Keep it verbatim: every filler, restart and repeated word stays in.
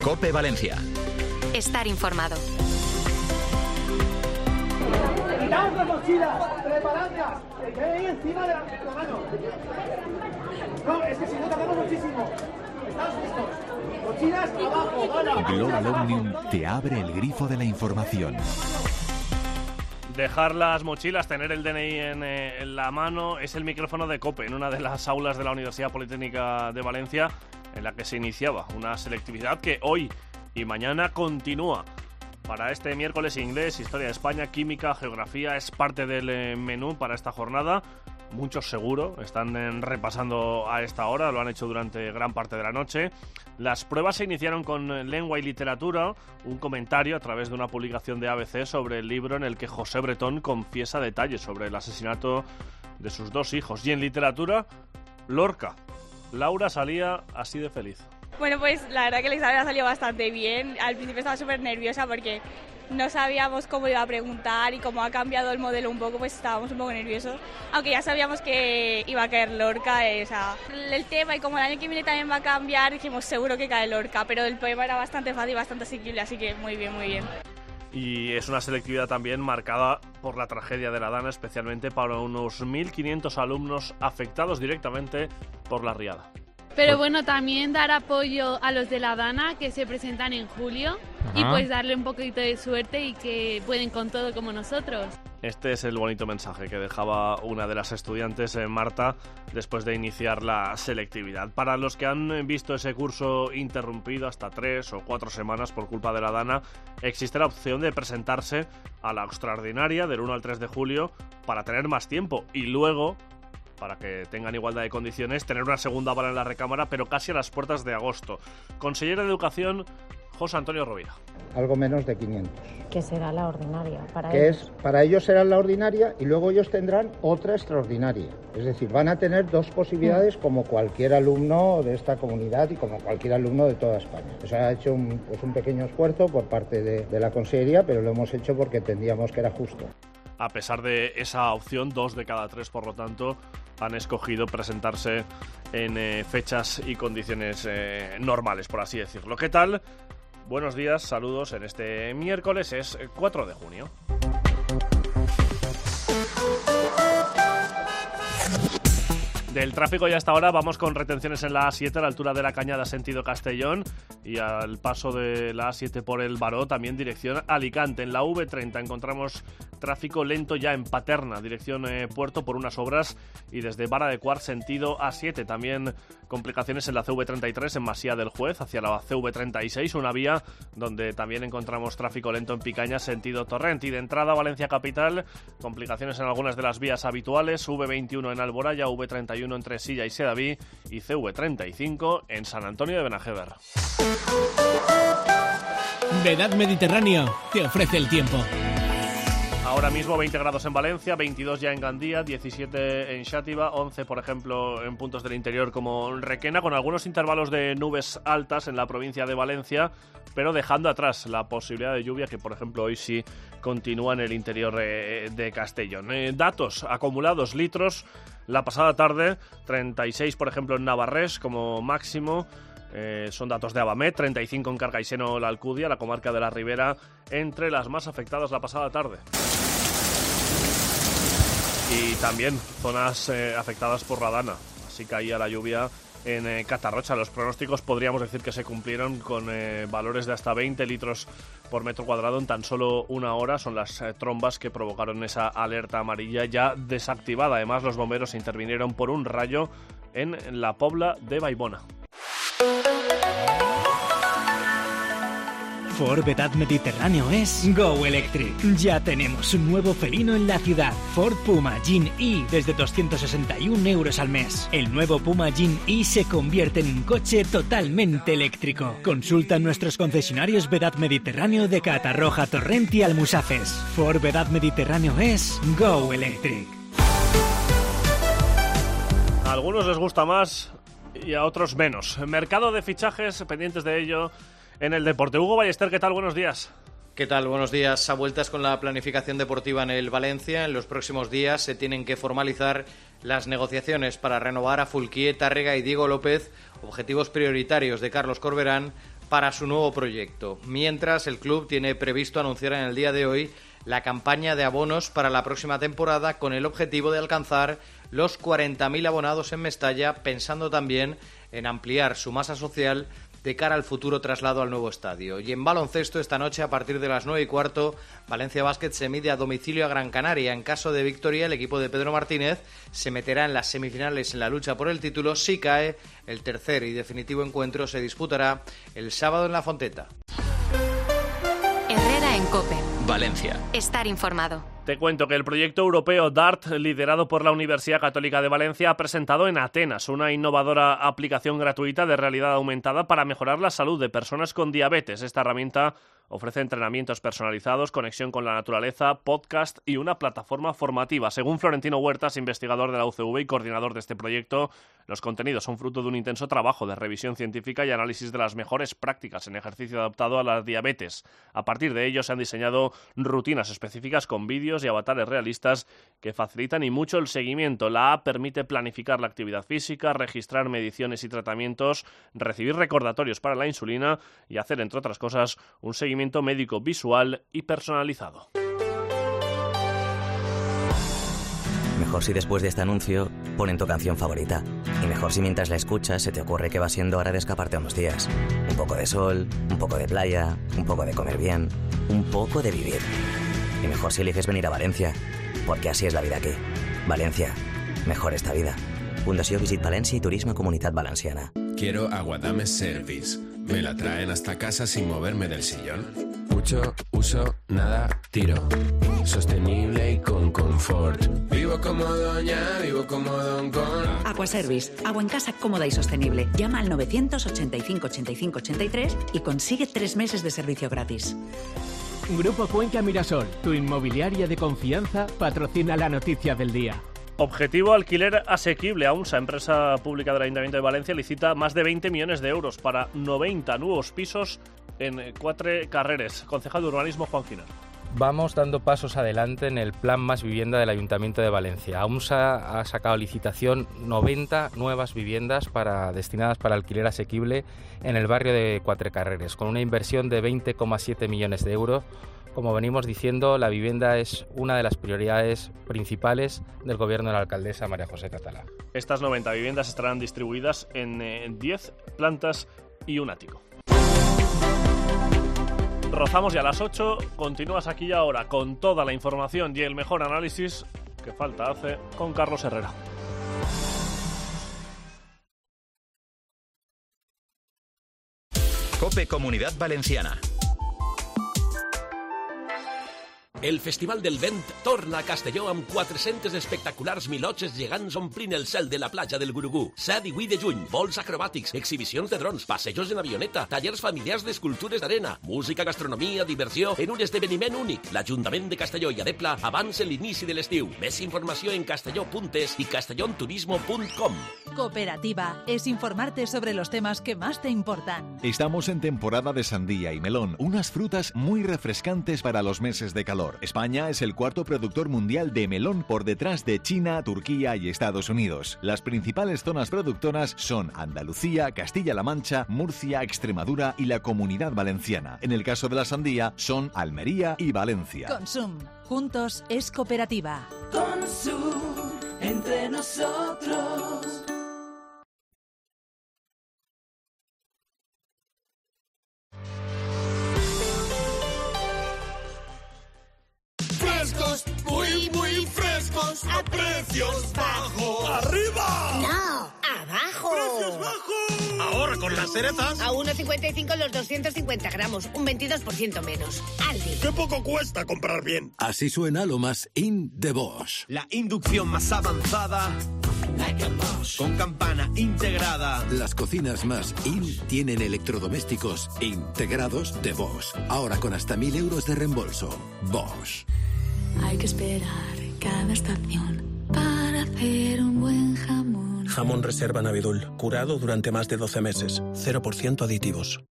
COPE Valencia. Estar informado. ¡Quitad las mochilas! ¡Preparadlas! ¡Que quede ahí encima de la, de la mano! No, es que si no tardamos muchísimo. ¿Estás listos? Mochilas abajo, gana. Global Omnium te abre el grifo de la información. Dejar las mochilas, tener el D N I en, eh, en la mano, es el micrófono de COPE en una de las aulas de la Universidad Politécnica de Valencia, en la que se iniciaba una selectividad que hoy y mañana continúa. Para este miércoles, inglés, historia de España, química, geografía, es parte del eh, menú para esta jornada. Muchos seguro están eh, repasando a esta hora, lo han hecho durante gran parte de la noche. Las pruebas se iniciaron con eh, lengua y literatura, un comentario a través de una publicación de A B C sobre el libro en el que José Bretón confiesa detalles sobre el asesinato de sus dos hijos. Y en literatura, Lorca. Laura salía así de feliz. Bueno, pues la verdad que el examen ha salido bastante bien. Al principio estaba súper nerviosa porque no sabíamos cómo iba a preguntar y como ha cambiado el modelo un poco, pues estábamos un poco nerviosos. Aunque ya sabíamos que iba a caer Lorca, eh, o sea, el tema, y como el año que viene también va a cambiar, dijimos seguro que cae Lorca, pero el poema era bastante fácil y bastante asequible, así que muy bien, muy bien. Y es una selectividad también marcada por la tragedia de la Dana, especialmente para unos mil quinientos alumnos afectados directamente por la riada. Pero bueno, también dar apoyo a los de la Dana que se presentan en julio. Ajá. Y pues darle un poquito de suerte y que pueden con todo como nosotros. Este es el bonito mensaje que dejaba una de las estudiantes, eh, Marta, después de iniciar la selectividad. Para los que han visto ese curso interrumpido hasta tres o cuatro semanas por culpa de la Dana, existe la opción de presentarse a la extraordinaria del uno al tres de julio para tener más tiempo y luego, para que tengan igualdad de condiciones, tener una segunda bala en la recámara, pero casi a las puertas de agosto. Consejero de Educación, José Antonio Rovira. Algo menos de quinientos. ¿Qué será la ordinaria para que ellos? Es, para ellos será la ordinaria y luego ellos tendrán otra extraordinaria. Es decir, van a tener dos posibilidades como cualquier alumno de esta comunidad y como cualquier alumno de toda España. Se ha hecho un, pues un pequeño esfuerzo por parte de, de la Consellería, pero lo hemos hecho porque entendíamos que era justo. A pesar de esa opción, dos de cada tres, por lo tanto, han escogido presentarse en eh, fechas y condiciones eh, normales, por así decirlo. ¿Qué tal? Buenos días, saludos en este miércoles, es cuatro de junio. Del tráfico y hasta ahora vamos con retenciones en la A siete a la altura de la Cañada sentido Castellón y al paso de la A siete por el Baró también dirección Alicante. En la V treinta encontramos tráfico lento ya en Paterna, dirección eh, Puerto por unas obras y desde Vara de Quart sentido A siete. También complicaciones en la C V treinta y tres en Masía del Juez hacia la C V treinta y seis, una vía donde también encontramos tráfico lento en Picaña sentido Torrent. Y de entrada a Valencia Capital, complicaciones en algunas de las vías habituales, V veintiuno en Alboraya, V treinta y uno entre Silla y Sedaví y C V treinta y cinco en San Antonio de Benajever. Vedad Mediterráneo te ofrece el tiempo. Ahora mismo veinte grados en Valencia, veintidós ya en Gandía, diecisiete en Xàtiva, once por ejemplo en puntos del interior como Requena, con algunos intervalos de nubes altas en la provincia de Valencia, pero dejando atrás la posibilidad de lluvia que por ejemplo hoy sí continúa en el interior eh, de Castellón. Eh, datos acumulados, litros, la pasada tarde, treinta y seis por ejemplo en Navarrés como máximo. Eh, son datos de Abamet, treinta y cinco en Cargaiseno la Alcudia, la comarca de la Ribera, entre las más afectadas la pasada tarde. Y también zonas eh, afectadas por la Dana, así caía la lluvia en eh, Catarrocha. Los pronósticos podríamos decir que se cumplieron con eh, valores de hasta veinte litros por metro cuadrado en tan solo una hora. Son las eh, trombas que provocaron esa alerta amarilla ya desactivada. Además, los bomberos intervinieron por un rayo en la Pobla de Baibona. Ford Vedad Mediterráneo es Go Electric. Ya tenemos un nuevo felino en la ciudad. Ford Puma Gen E desde doscientos sesenta y un euros al mes. El nuevo Puma Gen E se convierte en un coche totalmente eléctrico. Consulta nuestros concesionarios Vedad Mediterráneo de Catarroja, Torrent y Almusafes. Ford Vedad Mediterráneo es Go Electric. A algunos les gusta más y a otros menos. Mercado de fichajes, pendientes de ello en el deporte. Hugo Ballester, ¿qué tal? Buenos días. ¿Qué tal? Buenos días. A vueltas con la planificación deportiva en el Valencia. En los próximos días se tienen que formalizar las negociaciones para renovar a Fulquier, Tárrega y Diego López, objetivos prioritarios de Carlos Corberán, para su nuevo proyecto. Mientras, el club tiene previsto anunciar en el día de hoy la campaña de abonos para la próxima temporada con el objetivo de alcanzar los cuarenta mil abonados en Mestalla, pensando también en ampliar su masa social de cara al futuro traslado al nuevo estadio. Y en baloncesto, esta noche a partir de las nueve y cuarto, Valencia Basket se mide a domicilio a Gran Canaria. En caso de victoria, el equipo de Pedro Martínez se meterá en las semifinales en la lucha por el título. Si cae, el tercer y definitivo encuentro se disputará el sábado en La Fonteta. Herrera en COPE. Valencia. Estar informado. Te cuento que el proyecto europeo DART, liderado por la Universidad Católica de Valencia, ha presentado en Atenas una innovadora aplicación gratuita de realidad aumentada para mejorar la salud de personas con diabetes. Esta herramienta ofrece entrenamientos personalizados, conexión con la naturaleza, podcast y una plataforma formativa. Según Florentino Huertas, investigador de la U C V y coordinador de este proyecto, los contenidos son fruto de un intenso trabajo de revisión científica y análisis de las mejores prácticas en ejercicio adaptado a la diabetes. A partir de ello se han diseñado rutinas específicas con vídeos y avatares realistas que facilitan y mucho el seguimiento. La app permite planificar la actividad física, registrar mediciones y tratamientos, recibir recordatorios para la insulina y hacer, entre otras cosas, un seguimiento médico visual y personalizado. Mejor si después de este anuncio ponen tu canción favorita. Y mejor si mientras la escuchas se te ocurre que va siendo hora de escaparte unos días. Un poco de sol, un poco de playa, un poco de comer bien, un poco de vivir. Y mejor si eliges venir a Valencia, porque así es la vida aquí. Valencia, mejor esta vida. Fundació Visit València y Turisme Comunitat Valenciana. Quiero Aguadame Service. Me la traen hasta casa sin moverme del sillón. Mucho uso, nada tiro. Sostenible y con confort. Vivo como doña, vivo como don con. Aquaservice, agua en casa cómoda y sostenible. Llama al novecientos ochenta y cinco, ochenta y cinco, ochenta y tres y consigue tres meses de servicio gratis. Grupo Cuenca Mirasol, tu inmobiliaria de confianza, patrocina la noticia del día. Objetivo alquiler asequible. AUNSA, empresa pública del Ayuntamiento de Valencia, licita más de veinte millones de euros para noventa nuevos pisos en cuatro carreres. Concejal de Urbanismo, Juan Ginar. Vamos dando pasos adelante en el Plan Más Vivienda del Ayuntamiento de Valencia. AUNSA ha sacado a licitación noventa nuevas viviendas para, destinadas para alquiler asequible en el barrio de Cuatro Carreres, con una inversión de veinte coma siete millones de euros. Como venimos diciendo, la vivienda es una de las prioridades principales del gobierno de la alcaldesa María José Catalá. Estas noventa viviendas estarán distribuidas en eh, diez plantas y un ático. Rozamos ya a las ocho, continúas aquí y ahora con toda la información y el mejor análisis que falta hace con Carlos Herrera. COPE Comunidad Valenciana. El Festival del Vent torna a Castelló amb quatre-centes espectaculars milotges gegants omplint el cel de la platja del Gurugú. set i vuit de juny, vols acrobàtics, exhibicions de drons, passejos en avioneta, tallers familiars d'escultures d'arena, música, gastronomia, diversió, en un esdeveniment únic. L'Ajuntament de Castelló i Adepla avança l'inici de l'estiu. Més informació en castelló punt es i castellonturismo punt com. Cooperativa es informarte sobre los temas que más te importan. Estamos en temporada de sandía y melón, unas frutas muy refrescantes para los meses de calor. España es el cuarto productor mundial de melón por detrás de China, Turquía y Estados Unidos. Las principales zonas productoras son Andalucía, Castilla-La Mancha, Murcia, Extremadura y la Comunidad Valenciana. En el caso de la sandía son Almería y Valencia. Consum. Juntos es cooperativa. Consum. Entre nosotros. Frescos, muy, muy frescos, a precios bajos. ¡Arriba! ¡No! ¡Abajo! ¡Precios bajos! Ahora con las cerezas. A uno cincuenta y cinco los doscientos cincuenta gramos, un veintidós por ciento menos. Aldi. ¡Qué poco cuesta comprar bien! Así suena lo más in de Bosch. La inducción más avanzada. Like a Bosch. Con campana integrada. Las cocinas más in tienen electrodomésticos integrados de Bosch. Ahora con hasta mil euros de reembolso. Bosch. Hay que esperar cada estación para hacer un buen jamón. Jamón Reserva Navidul, curado durante más de doce meses. cero por ciento aditivos.